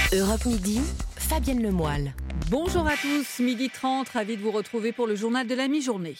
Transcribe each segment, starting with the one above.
Europe Midi, Fabienne Lemoyle. Bonjour à tous, 12h30, ravi de vous retrouver pour le journal de la mi-journée.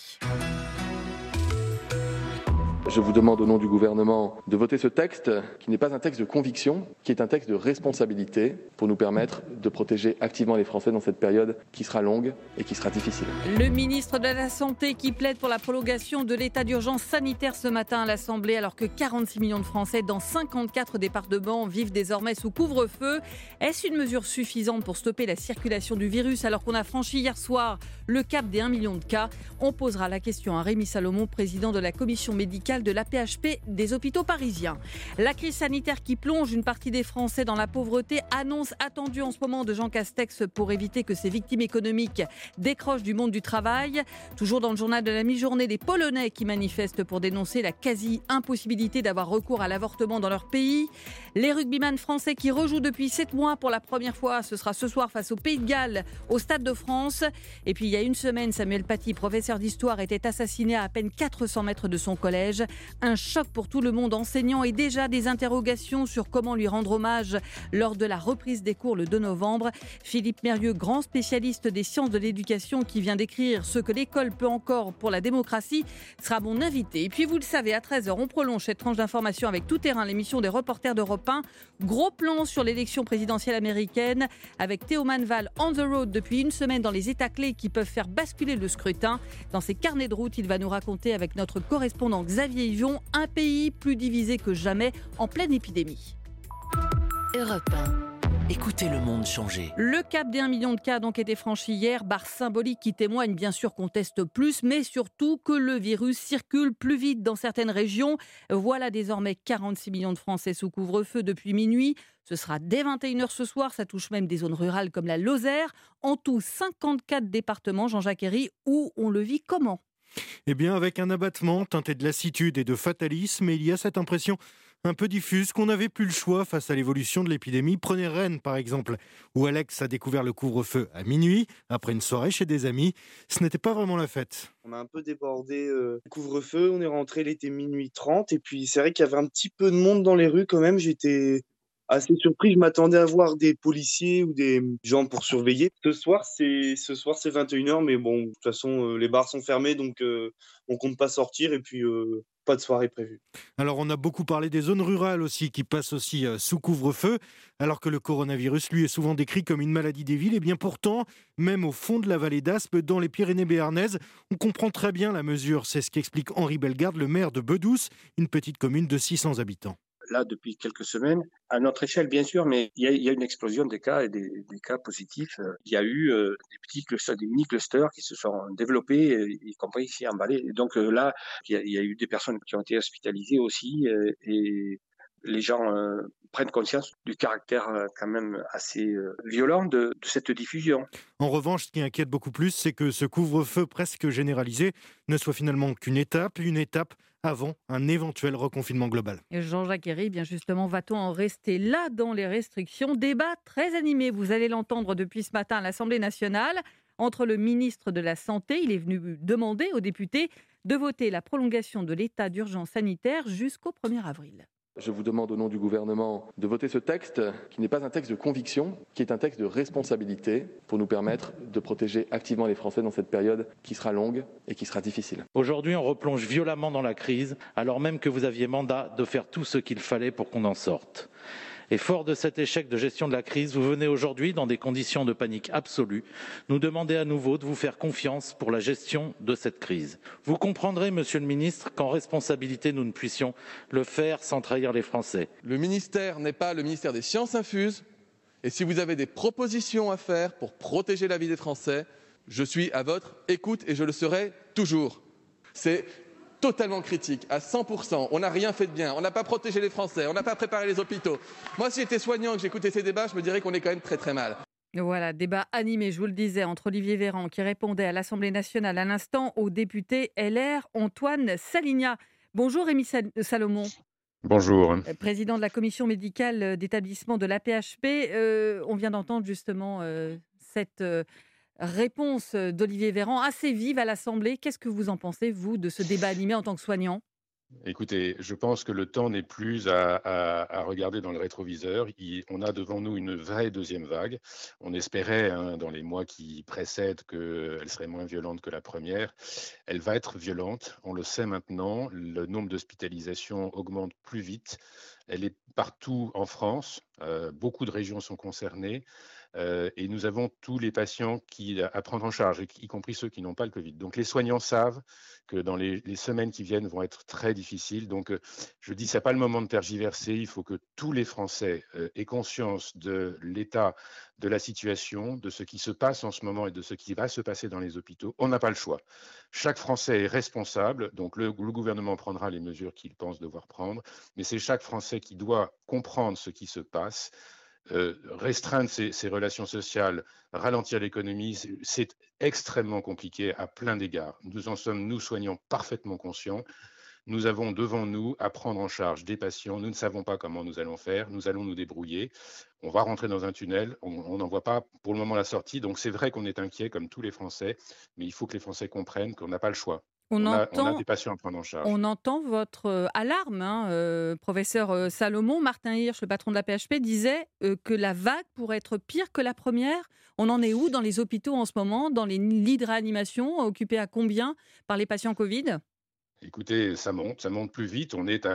Je vous demande au nom du gouvernement de voter ce texte qui n'est pas un texte de conviction, qui est un texte de responsabilité pour nous permettre de protéger activement les Français dans cette période qui sera longue et qui sera difficile. Le ministre de la Santé qui plaide pour la prolongation de l'état d'urgence sanitaire ce matin à l'Assemblée alors que 46 millions de Français dans 54 départements vivent désormais sous couvre-feu. Est-ce une mesure suffisante pour stopper la circulation du virus alors qu'on a franchi hier soir le cap des 1 million de cas? On posera la question à Rémi Salomon, président de la commission médicale de l'AP-HP des hôpitaux parisiens. La crise sanitaire qui plonge une partie des Français dans la pauvreté, annonce attendue en ce moment de Jean Castex pour éviter que ses victimes économiques décrochent du monde du travail. Toujours dans le journal de la mi-journée, les Polonais qui manifestent pour dénoncer la quasi-impossibilité d'avoir recours à l'avortement dans leur pays. Les rugbyman français qui rejouent depuis 7 mois pour la première fois, ce sera ce soir face au Pays de Galles au Stade de France. Et puis il y a une semaine, Samuel Paty, professeur d'histoire, était assassiné à peine 400 mètres de son collège. Un choc pour tout le monde enseignant et déjà des interrogations sur comment lui rendre hommage lors de la reprise des cours le 2 novembre. Philippe Mérieux, grand spécialiste des sciences de l'éducation qui vient d'écrire ce que l'école peut encore pour la démocratie, sera mon invité. Et puis vous le savez, à 13h, on prolonge cette tranche d'information avec Tout Terrain, l'émission des reporters d'Europe 1. Gros plan sur l'élection présidentielle américaine avec Théo Manval on the road depuis une semaine dans les états clés qui peuvent faire basculer le scrutin. Dans ses carnets de route, il va nous raconter avec notre correspondant Xavier Yvion un pays plus divisé que jamais en pleine épidémie. Europe 1. Écoutez le monde changer. Le cap des 1 million de cas a donc été franchi hier, barre symbolique qui témoigne bien sûr qu'on teste plus, mais surtout que le virus circule plus vite dans certaines régions. Voilà désormais 46 millions de Français sous couvre-feu depuis minuit. Ce sera dès 21h ce soir, ça touche même des zones rurales comme la Lozère. En tout, 54 départements, Jean-Jacques Herry, où on le vit comment ? Eh bien, avec un abattement teinté de lassitude et de fatalisme, il y a cette impression un peu diffuse qu'on n'avait plus le choix face à l'évolution de l'épidémie. Prenez Rennes, par exemple, où Alex a découvert le couvre-feu à minuit, après une soirée chez des amis. Ce n'était pas vraiment la fête. On a un peu débordé le couvre-feu, on est rentré, il était minuit 30, et puis c'est vrai qu'il y avait un petit peu de monde dans les rues quand même. J'étais assez surpris, je m'attendais à voir des policiers ou des gens pour surveiller. Ce soir c'est 21h, mais bon, de toute façon les bars sont fermés, donc on compte pas sortir, et puis pas de soirée prévue. Alors on a beaucoup parlé des zones rurales aussi, qui passent aussi sous couvre-feu, alors que le coronavirus, lui, est souvent décrit comme une maladie des villes. Et bien pourtant, même au fond de la vallée d'Aspe, dans les Pyrénées béarnaises, on comprend très bien la mesure. C'est ce qu'explique Henri Bellegarde, le maire de Bedouce, une petite commune de 600 habitants. Là, depuis quelques semaines, à notre échelle, bien sûr, mais il y a une explosion des cas et des cas positifs. Il y a eu des petits clusters, des mini-clusters qui se sont développés, y compris ici en Valais. Et donc là, il y a eu des personnes qui ont été hospitalisées aussi, et les gens prennent conscience du caractère quand même assez violent de cette diffusion. En revanche, ce qui inquiète beaucoup plus, c'est que ce couvre-feu presque généralisé ne soit finalement qu'une étape avant un éventuel reconfinement global. Et Jean-Jacques Herry, bien justement, va-t-on en rester là dans les restrictions ? Débat très animé, vous allez l'entendre depuis ce matin à l'Assemblée nationale, entre le ministre de la Santé, il est venu demander aux députés de voter la prolongation de l'état d'urgence sanitaire jusqu'au 1er avril. Je vous demande au nom du gouvernement de voter ce texte qui n'est pas un texte de conviction, qui est un texte de responsabilité pour nous permettre de protéger activement les Français dans cette période qui sera longue et qui sera difficile. Aujourd'hui, on replonge violemment dans la crise, alors même que vous aviez mandat de faire tout ce qu'il fallait pour qu'on en sorte. Et fort de cet échec de gestion de la crise, vous venez aujourd'hui, dans des conditions de panique absolue, nous demander à nouveau de vous faire confiance pour la gestion de cette crise. Vous comprendrez, Monsieur le Ministre, qu'en responsabilité, nous ne puissions le faire sans trahir les Français. Le ministère n'est pas le ministère des sciences infuses. Et si vous avez des propositions à faire pour protéger la vie des Français, je suis à votre écoute et je le serai toujours. C'est totalement critique, à 100%. On n'a rien fait de bien, on n'a pas protégé les Français, on n'a pas préparé les hôpitaux. Moi, si j'étais soignant et que j'écoutais ces débats, je me dirais qu'on est quand même très très mal. Voilà, débat animé, je vous le disais, entre Olivier Véran qui répondait à l'Assemblée nationale à l'instant au député LR Antoine Salignat. Bonjour Rémi Salomon. Bonjour. Président de la commission médicale d'établissement de l'AP-HP. On vient d'entendre justement cette réponse d'Olivier Véran assez vive à l'Assemblée. Qu'est-ce que vous en pensez, vous, de ce débat animé en tant que soignant ? Écoutez, je pense que le temps n'est plus à regarder dans le rétroviseur. On a devant nous une vraie deuxième vague. On espérait, dans les mois qui précèdent, qu'elle serait moins violente que la première. Elle va être violente, on le sait maintenant. Le nombre d'hospitalisations augmente plus vite. Elle est partout en France. Beaucoup de régions sont concernées. Et nous avons tous les patients à prendre en charge, y compris ceux qui n'ont pas le Covid. Donc les soignants savent que dans les semaines qui viennent vont être très difficiles. Donc je dis, ce n'est pas le moment de tergiverser. Il faut que tous les Français aient conscience de l'état de la situation, de ce qui se passe en ce moment et de ce qui va se passer dans les hôpitaux. On n'a pas le choix. Chaque Français est responsable. Donc le gouvernement prendra les mesures qu'il pense devoir prendre. Mais c'est chaque Français qui doit comprendre ce qui se passe. Restreindre ses relations sociales, ralentir l'économie, c'est extrêmement compliqué à plein d'égards. Nous en sommes, nous soignants, parfaitement conscients. Nous avons devant nous à prendre en charge des patients. Nous ne savons pas comment nous allons faire. Nous allons nous débrouiller. On va rentrer dans un tunnel. On n'en voit pas pour le moment la sortie. Donc c'est vrai qu'on est inquiet comme tous les Français, mais il faut que les Français comprennent qu'on n'a pas le choix. On a des patients à prendre en charge. On entend votre alarme, professeur Salomon. Martin Hirsch, le patron de la PHP, disait que la vague pourrait être pire que la première. On en est où dans les hôpitaux en ce moment, dans les lits de réanimation, occupés à combien par les patients Covid ? Écoutez, ça monte plus vite.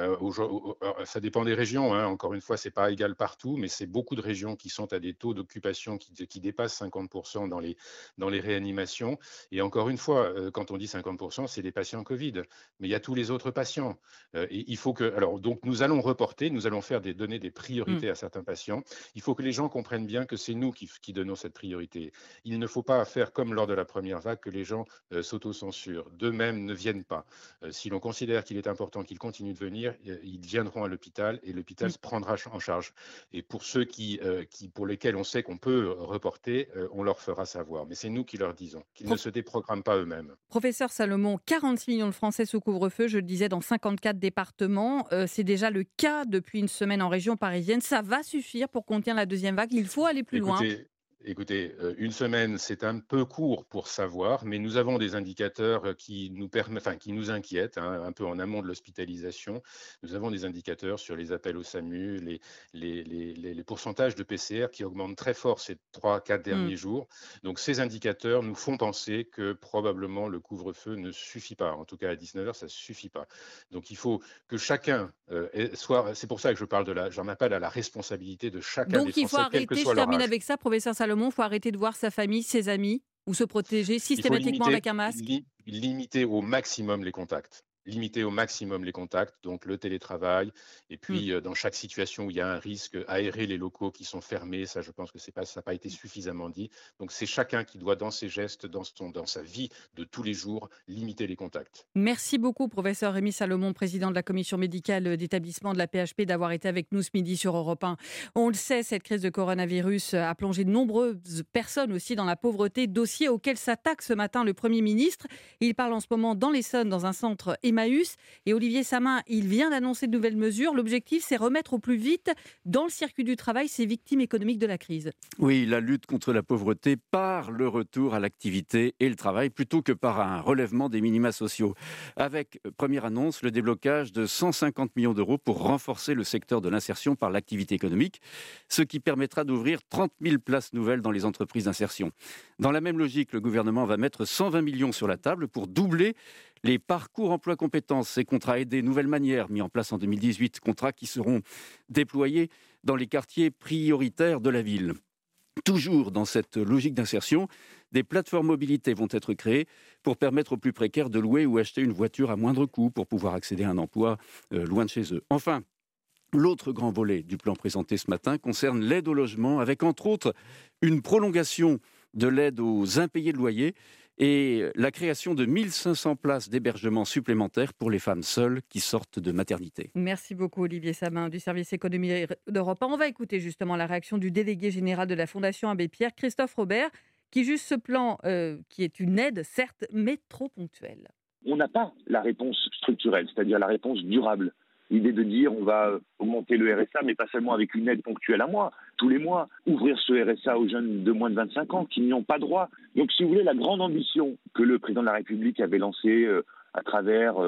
Ça dépend des régions. Encore une fois, c'est pas égal partout, mais c'est beaucoup de régions qui sont à des taux d'occupation qui dépassent 50% dans les réanimations. Et encore une fois, quand on dit 50%, c'est des patients Covid, mais il y a tous les autres patients. Et il faut donc nous allons reporter, nous allons donner des priorités à certains patients. Il faut que les gens comprennent bien que c'est nous qui donnons cette priorité. Il ne faut pas faire comme lors de la première vague que les gens s'autocensurent, d'eux-mêmes ne viennent pas. Si l'on considère qu'il est important qu'ils continuent de venir, ils viendront à l'hôpital et l'hôpital se prendra en charge. Et pour ceux pour lesquels on sait qu'on peut reporter, on leur fera savoir. Mais c'est nous qui leur disons qu'ils ne se déprogramment pas eux-mêmes. Professeur Salomon, 46 millions de Français sous couvre-feu, je le disais, dans 54 départements. C'est déjà le cas depuis une semaine en région parisienne. Ça va suffire pour contenir la deuxième vague. Il faut aller plus loin. Écoutez, une semaine, c'est un peu court pour savoir, mais nous avons des indicateurs qui nous inquiètent, un peu en amont de l'hospitalisation. Nous avons des indicateurs sur les appels au SAMU, les pourcentages de PCR qui augmentent très fort ces 3-4 derniers jours. Donc ces indicateurs nous font penser que probablement le couvre-feu ne suffit pas. En tout cas, à 19h, ça ne suffit pas. Donc il faut que chacun c'est pour ça que j'en appelle à la responsabilité de chacun des Français. Donc il faut arrêter, je termine avec ça, professeur Salomon, il faut arrêter de voir sa famille, ses amis, ou se protéger systématiquement avec un masque. Limiter au maximum les contacts. Donc le télétravail, et puis dans chaque situation où il y a un risque, aérer les locaux qui sont fermés, ça je pense que ça n'a pas été suffisamment dit. Donc c'est chacun qui doit, dans ses gestes, dans sa vie de tous les jours, limiter les contacts. Merci beaucoup, professeur Rémi Salomon, président de la commission médicale d'établissement de la PHP, d'avoir été avec nous ce midi sur Europe 1. On le sait, cette crise de coronavirus a plongé de nombreuses personnes aussi dans la pauvreté, dossier auquel s'attaque ce matin le Premier ministre. Il parle en ce moment dans l'Essonne, dans un centre Emmaüs. Et Olivier Samin, il vient d'annoncer de nouvelles mesures. L'objectif, c'est remettre au plus vite dans le circuit du travail ces victimes économiques de la crise. Oui, la lutte contre la pauvreté par le retour à l'activité et le travail plutôt que par un relèvement des minima sociaux. Avec, première annonce, le déblocage de 150 millions d'euros pour renforcer le secteur de l'insertion par l'activité économique, ce qui permettra d'ouvrir 30 000 places nouvelles dans les entreprises d'insertion. Dans la même logique, le gouvernement va mettre 120 millions sur la table pour doubler les parcours emploi compétences, ces contrats aidés nouvelle manière mis en place en 2018, contrats qui seront déployés dans les quartiers prioritaires de la ville. Toujours dans cette logique d'insertion, des plateformes mobilité vont être créées pour permettre aux plus précaires de louer ou acheter une voiture à moindre coût pour pouvoir accéder à un emploi loin de chez eux. Enfin, l'autre grand volet du plan présenté ce matin concerne l'aide au logement, avec entre autres une prolongation de l'aide aux impayés de loyer et la création de 1500 places d'hébergement supplémentaires pour les femmes seules qui sortent de maternité. Merci beaucoup Olivier Samin du service économie d'Europe 1. On va écouter justement la réaction du délégué général de la Fondation Abbé Pierre, Christophe Robert, qui juge ce plan qui est une aide certes, mais trop ponctuelle. On n'a pas la réponse structurelle, c'est-à-dire la réponse durable. L'idée de dire on va augmenter le RSA, mais pas seulement avec une aide ponctuelle à mois, tous les mois. Ouvrir ce RSA aux jeunes de moins de 25 ans qui n'y ont pas droit. Donc si vous voulez, la grande ambition que le président de la République avait lancée à travers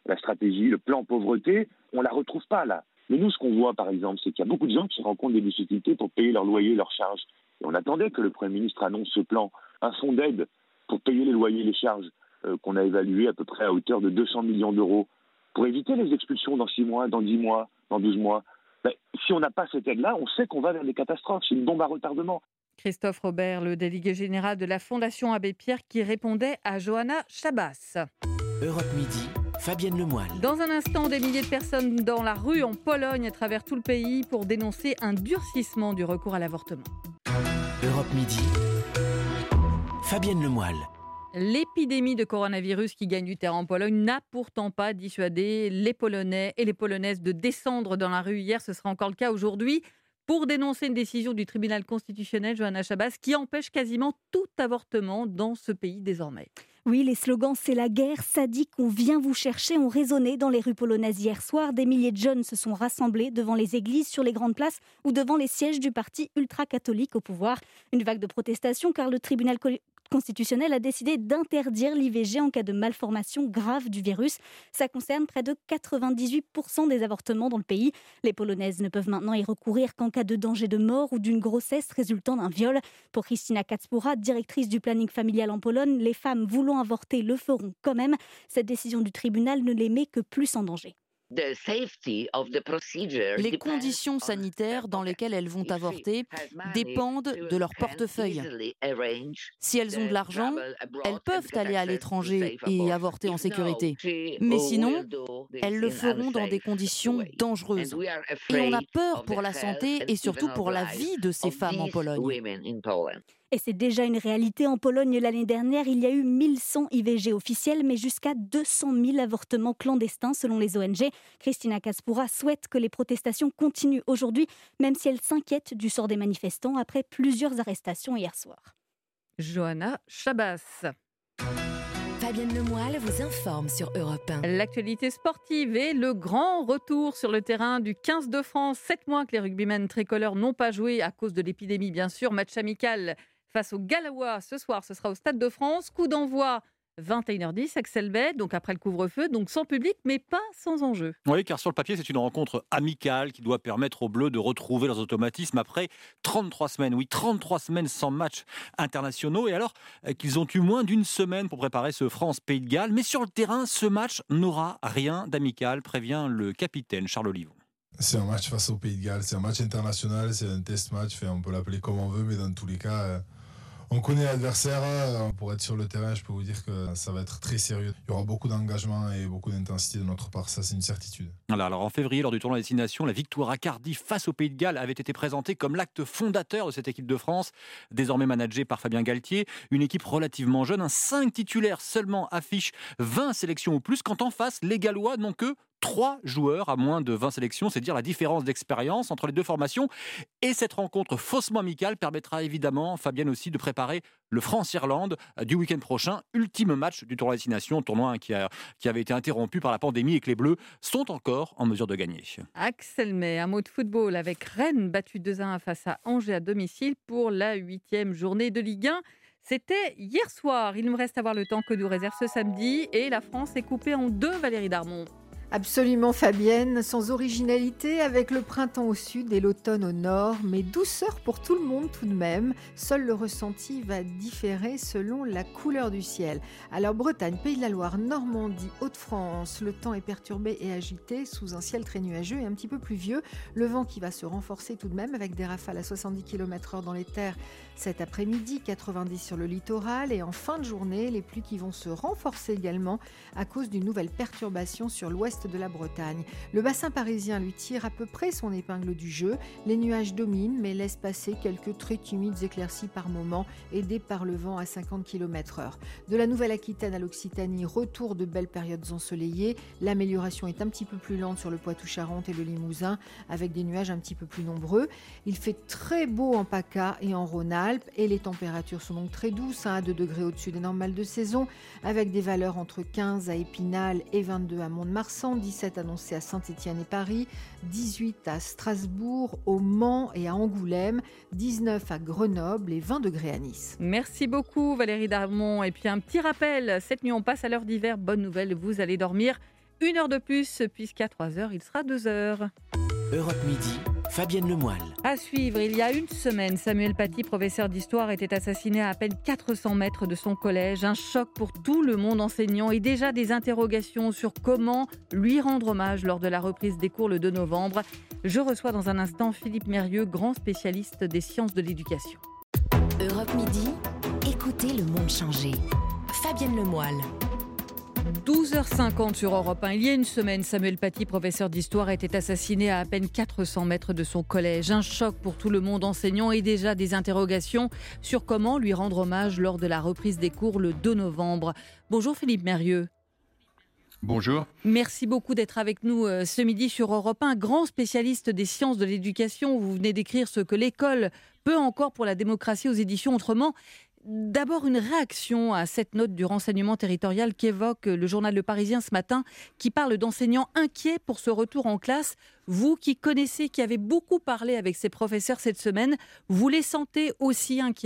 la stratégie, le plan pauvreté, on ne la retrouve pas là. Mais nous, ce qu'on voit, par exemple, c'est qu'il y a beaucoup de gens qui rencontrent des difficultés pour payer leur loyer, leurs charges. Et on attendait que le Premier ministre annonce ce plan, un fonds d'aide pour payer les loyers et les charges qu'on a évalué à peu près à hauteur de 200 millions d'euros, pour éviter les expulsions dans 6 mois, dans 10 mois, dans 12 mois. Ben, si on n'a pas cette aide-là, on sait qu'on va vers des catastrophes. C'est une bombe à retardement. Christophe Robert, le délégué général de la Fondation Abbé Pierre, qui répondait à Johanna Chabas. Europe Midi, Fabienne Lemoyle. Dans un instant, des milliers de personnes dans la rue en Pologne à travers tout le pays pour dénoncer un durcissement du recours à l'avortement. Europe Midi, Fabienne Lemoyle. L'épidémie de coronavirus qui gagne du terrain en Pologne n'a pourtant pas dissuadé les Polonais et les Polonaises de descendre dans la rue hier. Ce sera encore le cas aujourd'hui pour dénoncer une décision du tribunal constitutionnel, Johanna Chabas, qui empêche quasiment tout avortement dans ce pays désormais. Oui, les slogans « C'est la guerre »,« Sadique, on vient vous chercher » ont résonné dans les rues polonaises hier soir. Des milliers de jeunes se sont rassemblés devant les églises, sur les grandes places ou devant les sièges du parti ultra-catholique au pouvoir. Une vague de protestation car le tribunal constitutionnel a décidé d'interdire l'IVG en cas de malformation grave du virus. Ça concerne près de 98% des avortements dans le pays. Les Polonaises ne peuvent maintenant y recourir qu'en cas de danger de mort ou d'une grossesse résultant d'un viol. Pour Krystyna Kacpura, directrice du planning familial en Pologne, les femmes voulant avorter le feront quand même. Cette décision du tribunal ne les met que plus en danger. Les conditions sanitaires dans lesquelles elles vont avorter dépendent de leur portefeuille. Si elles ont de l'argent, elles peuvent aller à l'étranger et avorter en sécurité. Mais sinon, elles le feront dans des conditions dangereuses. Et on a peur pour la santé et surtout pour la vie de ces femmes en Pologne. Et c'est déjà une réalité. En Pologne, l'année dernière, il y a eu 1100 IVG officiels, mais jusqu'à 200 000 avortements clandestins, selon les ONG. Krystyna Kacpura souhaite que les protestations continuent aujourd'hui, même si elle s'inquiète du sort des manifestants après plusieurs arrestations hier soir. Johanna Chabas. Fabienne Lemoyle vous informe sur Europe 1. L'actualité sportive et le grand retour sur le terrain du 15 de France. 7 mois que les rugbymen tricolores n'ont pas joué à cause de l'épidémie, bien sûr. Match amical face aux Gallois ce soir, ce sera au Stade de France. Coup d'envoi 21h10, Axel Bey, donc après le couvre-feu, donc sans public, mais pas sans enjeu. Oui, car sur le papier, c'est une rencontre amicale qui doit permettre aux Bleus de retrouver leurs automatismes après 33 semaines. Oui, 33 semaines sans matchs internationaux, et alors qu'ils ont eu moins d'une semaine pour préparer ce France-Pays de Galles. Mais sur le terrain, ce match n'aura rien d'amical, prévient le capitaine Charles Olivon. C'est un match face au Pays de Galles, c'est un match international, c'est un test match, on peut l'appeler comme on veut, mais dans tous les cas... On connaît l'adversaire, pour être sur le terrain, je peux vous dire que ça va être très sérieux. Il y aura beaucoup d'engagement et beaucoup d'intensité de notre part, ça c'est une certitude. Alors en février, lors du tournoi Destination, la victoire à Cardiff face au Pays de Galles avait été présentée comme l'acte fondateur de cette équipe de France, désormais managée par Fabien Galtier. Une équipe relativement jeune, 5 titulaires seulement affichent 20 sélections ou plus, quand en face, les Gallois n'ont que 3 joueurs à moins de 20 sélections, c'est dire la différence d'expérience entre les deux formations. Et cette rencontre faussement amicale permettra évidemment, Fabienne aussi, de préparer le France-Irlande du week-end prochain, ultime match du tournoi Destination, tournoi qui avait été interrompu par la pandémie et que les Bleus sont encore en mesure de gagner. Axel May, un mot de football avec Rennes battu 2-1 face à Angers à domicile pour la 8e journée de Ligue 1. C'était hier soir. Il nous reste à voir le temps que nous réserve ce samedi et la France est coupée en 2, Valérie Darmon. Absolument Fabienne, sans originalité, avec le printemps au sud et l'automne au nord, mais douceur pour tout le monde tout de même. Seul le ressenti va différer selon la couleur du ciel. Alors Bretagne, Pays de la Loire, Normandie, Hauts-de-France, le temps est perturbé et agité sous un ciel très nuageux et un petit peu pluvieux. Le vent qui va se renforcer tout de même avec des rafales à 70 km/h dans les terres cet après-midi, 90 sur le littoral, et en fin de journée, les pluies qui vont se renforcer également à cause d'une nouvelle perturbation sur l'ouest de la Bretagne. Le bassin parisien lui tire à peu près son épingle du jeu. Les nuages dominent mais laissent passer quelques très timides éclaircies par moments, aidés par le vent à 50 km/h. De la Nouvelle-Aquitaine à l'Occitanie, retour de belles périodes ensoleillées. L'amélioration est un petit peu plus lente sur le Poitou-Charentes et le Limousin, avec des nuages un petit peu plus nombreux. Il fait très beau en PACA et en Rhône-Alpes, et les températures sont donc très douces, à 2 degrés au-dessus des normales de saison, avec des valeurs entre 15 à Épinal et 22 à Mont-de-Marsan, 17 annoncés à Saint-Étienne et Paris, 18 à Strasbourg, au Mans et à Angoulême, 19 à Grenoble et 20 degrés à Nice. Merci beaucoup Valérie Darmon. Et puis un petit rappel, cette nuit on passe à l'heure d'hiver. Bonne nouvelle, vous allez dormir 1 heure de plus, puisqu'à 3h, il sera 2h. Europe Midi, Fabienne Lemoyle. À suivre, il y a une semaine, Samuel Paty, professeur d'histoire, était assassiné à peine 400 mètres de son collège. Un choc pour tout le monde enseignant et déjà des interrogations sur comment lui rendre hommage lors de la reprise des cours le 2 novembre. Je reçois dans un instant Philippe Mérieux, grand spécialiste des sciences de l'éducation. Europe Midi, écoutez le monde changer. Fabienne Lemoyle. 12h50 sur Europe 1. Il y a une semaine, Samuel Paty, professeur d'histoire, était assassiné à peine 400 mètres de son collège. Un choc pour tout le monde enseignant et déjà des interrogations sur comment lui rendre hommage lors de la reprise des cours le 2 novembre. Bonjour Philippe Mérieux. Bonjour. Merci beaucoup d'être avec nous ce midi sur Europe 1. Grand spécialiste des sciences de l'éducation, vous venez d'écrire ce que l'école peut encore pour la démocratie aux éditions Autrement. D'abord, une réaction à cette note du renseignement territorial qu'évoque le journal Le Parisien ce matin, qui parle d'enseignants inquiets pour ce retour en classe. Vous qui connaissez, qui avez beaucoup parlé avec ces professeurs cette semaine, vous les sentez aussi inquiets ?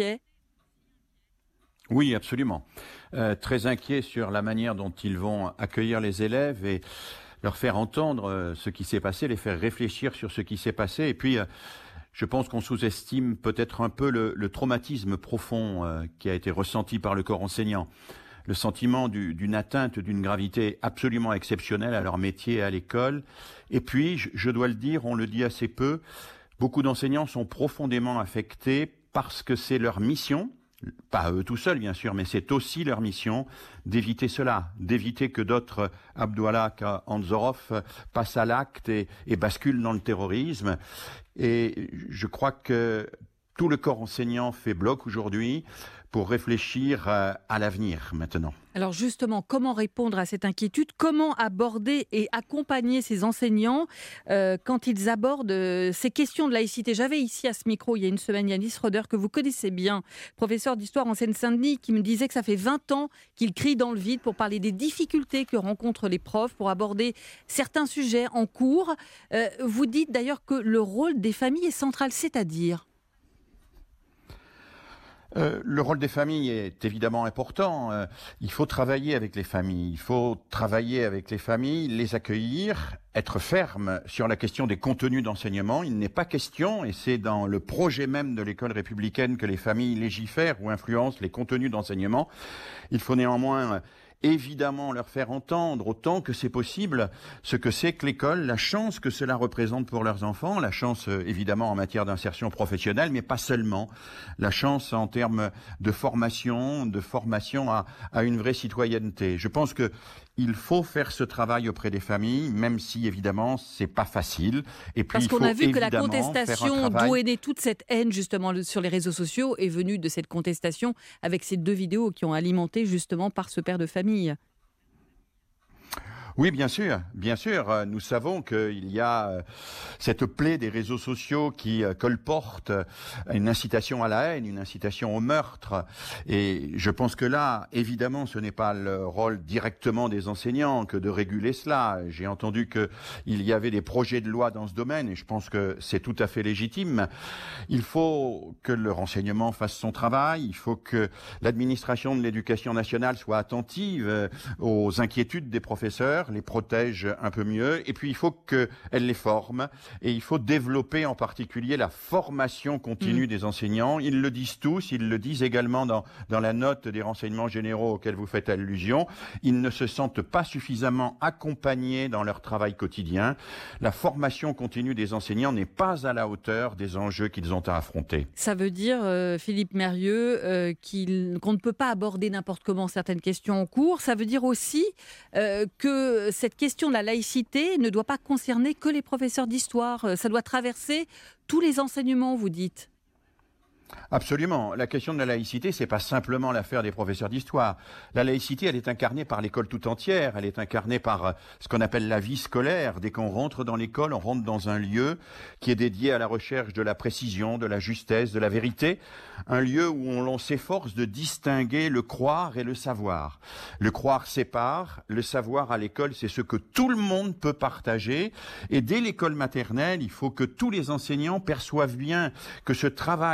Oui, absolument. Très inquiets sur la manière dont ils vont accueillir les élèves et leur faire entendre ce qui s'est passé, les faire réfléchir sur ce qui s'est passé. Et puis, je pense qu'on sous-estime peut-être un peu le traumatisme profond qui a été ressenti par le corps enseignant. Le sentiment d'une atteinte, d'une gravité absolument exceptionnelle à leur métier et à l'école. Et puis, je dois le dire, on le dit assez peu, beaucoup d'enseignants sont profondément affectés parce que c'est leur mission, pas eux tout seuls bien sûr, mais c'est aussi leur mission d'éviter cela, d'éviter que d'autres Abdoualak, Anzorov passent à l'acte et basculent dans le terrorisme. Et je crois que tout le corps enseignant fait bloc aujourd'hui pour réfléchir à l'avenir maintenant. Alors justement, comment répondre à cette inquiétude ? Comment aborder et accompagner ces enseignants quand ils abordent ces questions de laïcité ? J'avais ici à ce micro, il y a une semaine, Yanis Roder, que vous connaissez bien, professeur d'histoire en Seine-Saint-Denis, qui me disait que ça fait 20 ans qu'il crie dans le vide pour parler des difficultés que rencontrent les profs pour aborder certains sujets en cours. Vous dites d'ailleurs que le rôle des familles est central, c'est-à-dire ? Le rôle des familles est évidemment important. Il faut travailler avec les familles. Il faut travailler avec les familles, les accueillir, être ferme sur la question des contenus d'enseignement. Il n'est pas question, et c'est dans le projet même de l'école républicaine que les familles légifèrent ou influencent les contenus d'enseignement. Il faut néanmoins évidemment leur faire entendre autant que c'est possible ce que c'est que l'école, la chance que cela représente pour leurs enfants, la chance évidemment en matière d'insertion professionnelle, mais pas seulement, la chance en termes de formation à une vraie citoyenneté. Je pense que il faut faire ce travail auprès des familles, même si évidemment c'est pas facile. Et puis, parce qu'on a vu que la contestation, d'où est née toute cette haine justement sur les réseaux sociaux, est venue de cette contestation avec ces 2 vidéos qui ont alimenté justement par ce père de famille. Oui, bien sûr. Nous savons qu'il y a cette plaie des réseaux sociaux qui colporte une incitation à la haine, une incitation au meurtre. Et je pense que là, évidemment, ce n'est pas le rôle directement des enseignants que de réguler cela. J'ai entendu qu'il y avait des projets de loi dans ce domaine et je pense que c'est tout à fait légitime. Il faut que le renseignement fasse son travail. Il faut que l'administration de l'éducation nationale soit attentive aux inquiétudes des professeurs, les protège un peu mieux, et puis il faut qu'elle les forme, et il faut développer en particulier la formation continue des enseignants. Ils le disent tous, ils le disent également dans la note des renseignements généraux auxquels vous faites allusion. Ils ne se sentent pas suffisamment accompagnés dans leur travail quotidien. La formation continue des enseignants n'est pas à la hauteur des enjeux qu'ils ont à affronter. Ça veut dire, Philippe Mérieux, qu'on ne peut pas aborder n'importe comment certaines questions en cours. Ça veut dire aussi que cette question de la laïcité ne doit pas concerner que les professeurs d'histoire. Ça doit traverser tous les enseignements, vous dites. Absolument. La question de la laïcité, c'est pas simplement l'affaire des professeurs d'histoire. La laïcité, elle est incarnée par l'école tout entière. Elle est incarnée par ce qu'on appelle la vie scolaire. Dès qu'on rentre dans l'école, on rentre dans un lieu qui est dédié à la recherche de la précision, de la justesse, de la vérité. Un lieu où l'on s'efforce de distinguer le croire et le savoir. Le croire sépare. Le savoir à l'école, c'est ce que tout le monde peut partager. Et dès l'école maternelle, il faut que tous les enseignants perçoivent bien que ce travail sur la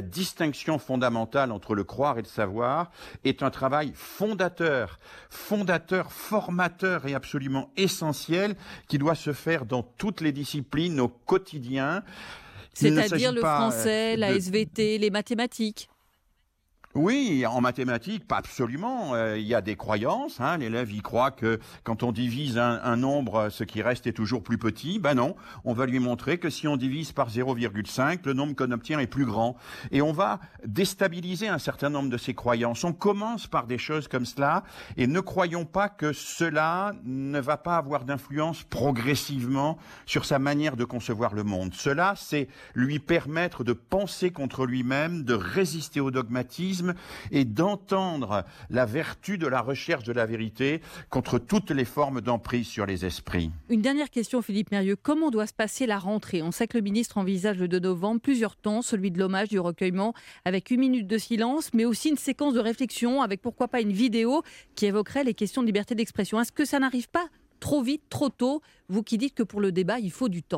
distinction fondamentale entre le croire et le savoir est un travail fondateur, formateur et absolument essentiel qui doit se faire dans toutes les disciplines au quotidien. C'est-à-dire le français, la SVT, les mathématiques. Oui, en mathématiques, pas absolument. Il y a des croyances. L'élève y croit que quand on divise un nombre, ce qui reste est toujours plus petit. Ben non, on va lui montrer que si on divise par 0,5, le nombre qu'on obtient est plus grand. Et on va déstabiliser un certain nombre de ces croyances. On commence par des choses comme cela et ne croyons pas que cela ne va pas avoir d'influence progressivement sur sa manière de concevoir le monde. Cela, c'est lui permettre de penser contre lui-même, de résister au dogmatisme et d'entendre la vertu de la recherche de la vérité contre toutes les formes d'emprise sur les esprits. Une dernière question, Philippe Mérieux. Comment doit se passer la rentrée ? On sait que le ministre envisage le 2 novembre plusieurs temps, celui de l'hommage, du recueillement, avec 8 minutes de silence, mais aussi une séquence de réflexion avec pourquoi pas une vidéo qui évoquerait les questions de liberté d'expression. Est-ce que ça n'arrive pas trop vite, trop tôt, vous qui dites que pour le débat, il faut du temps ?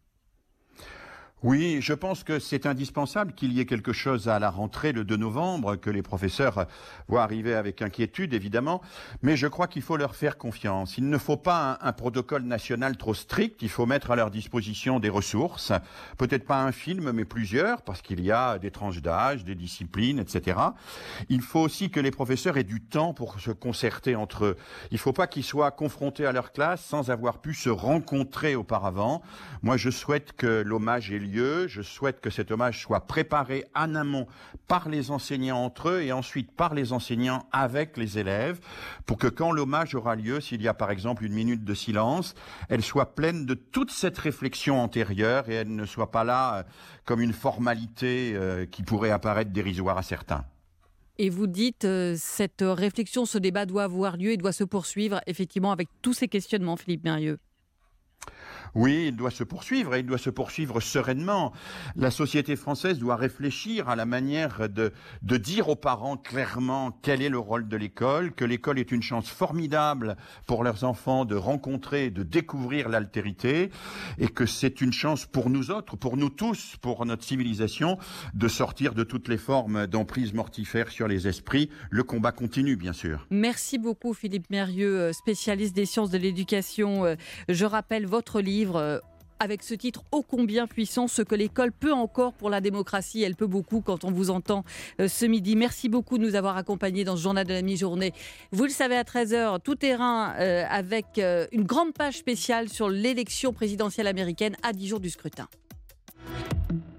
Oui, je pense que c'est indispensable qu'il y ait quelque chose à la rentrée le 2 novembre, que les professeurs voient arriver avec inquiétude, évidemment, mais je crois qu'il faut leur faire confiance. Il ne faut pas un protocole national trop strict, il faut mettre à leur disposition des ressources, peut-être pas un film, mais plusieurs, parce qu'il y a des tranches d'âge, des disciplines, etc. Il faut aussi que les professeurs aient du temps pour se concerter entre eux. Il ne faut pas qu'ils soient confrontés à leur classe sans avoir pu se rencontrer auparavant. Moi, je souhaite que l'hommage ait lieu. Je souhaite que cet hommage soit préparé en amont par les enseignants entre eux et ensuite par les enseignants avec les élèves pour que quand l'hommage aura lieu, s'il y a par exemple une minute de silence, elle soit pleine de toute cette réflexion antérieure et elle ne soit pas là comme une formalité qui pourrait apparaître dérisoire à certains. Et vous dites, cette réflexion, ce débat doit avoir lieu et doit se poursuivre effectivement avec tous ces questionnements, Philippe Mérieux. Oui, il doit se poursuivre et il doit se poursuivre sereinement. La société française doit réfléchir à la manière de dire aux parents clairement quel est le rôle de l'école, que l'école est une chance formidable pour leurs enfants de rencontrer, de découvrir l'altérité et que c'est une chance pour nous autres, pour nous tous, pour notre civilisation, de sortir de toutes les formes d'emprise mortifère sur les esprits. Le combat continue, bien sûr. Merci beaucoup Philippe Mérieux, spécialiste des sciences de l'éducation. Je rappelle votre livre avec ce titre ô combien puissant, ce que l'école peut encore pour la démocratie. Elle peut beaucoup quand on vous entend ce midi. Merci beaucoup de nous avoir accompagnés dans ce journal de la mi-journée. Vous le savez, à 13h, tout terrain avec une grande page spéciale sur l'élection présidentielle américaine à 10 jours du scrutin.